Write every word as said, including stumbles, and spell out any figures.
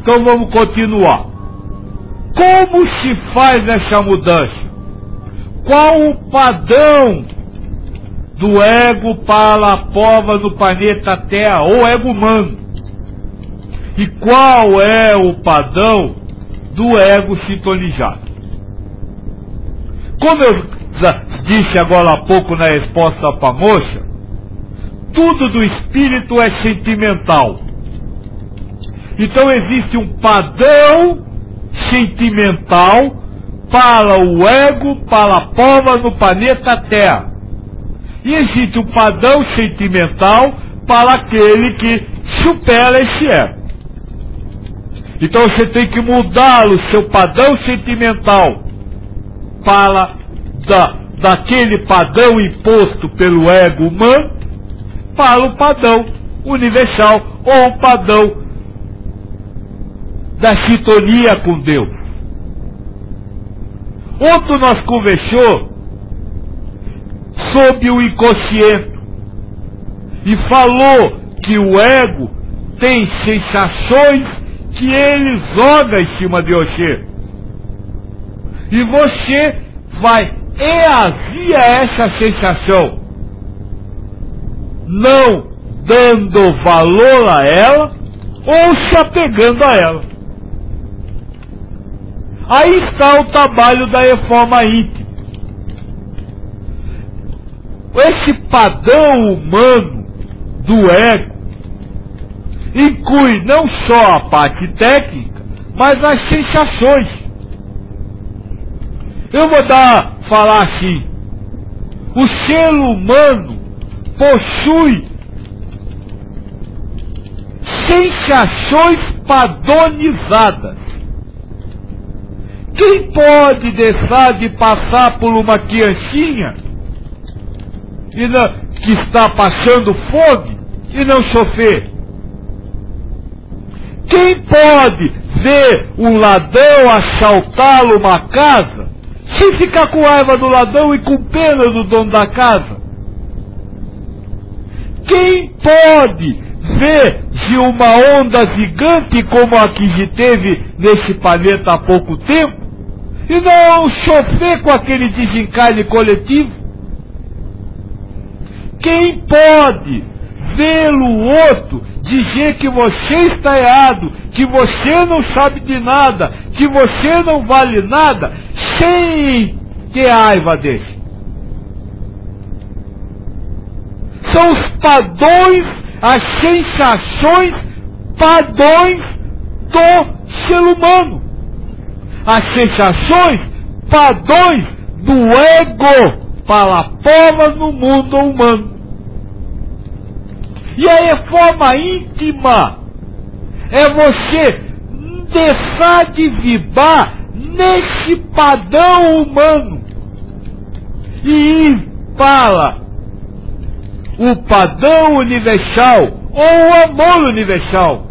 Então vamos continuar. Como se faz essa mudança? Qual o padrão do ego para a pova no planeta Terra, ou ego humano? E qual é o padrão do ego sintonizado? Como eu disse agora há pouco na resposta para a moça, tudo do espírito é sentimental. Então existe um padrão sentimental para o ego, para a pova no planeta Terra. E existe um padrão sentimental para aquele que supera esse ego. Então você tem que mudar o seu padrão sentimental para da, daquele padrão imposto pelo ego humano para o padrão universal, ou o padrão da sintonia com Deus. Ontem nós conversamos sobre o inconsciente e falou que o ego tem sensações que ele joga em cima de você. E você vai reagir a essa sensação, não dando valor a ela ou se apegando a ela. Aí está o trabalho da reforma íntima. Esse padrão humano do ego inclui não só a parte técnica, mas as sensações. Eu vou dar, falar assim, o ser humano possui sensações padronizadas. Quem pode deixar de passar por uma criancinha e não, que está passando fome e não sofrer? Quem pode ver um ladrão assaltar uma casa sem ficar com raiva do ladrão e com pena do dono da casa? Quem pode ver de uma onda gigante como a que teve nesse planeta há pouco tempo e não sofrer com aquele desencarne coletivo? Quem pode ver o outro dizer que você está errado, que você não sabe de nada, que você não vale nada, sem ter raiva dele? São os padrões, as sensações, padrões do ser humano. As sensações, padrões do ego para a prova no mundo humano. E a reforma íntima é você deixar de vibrar nesse padrão humano e ir para o padrão universal ou o amor universal.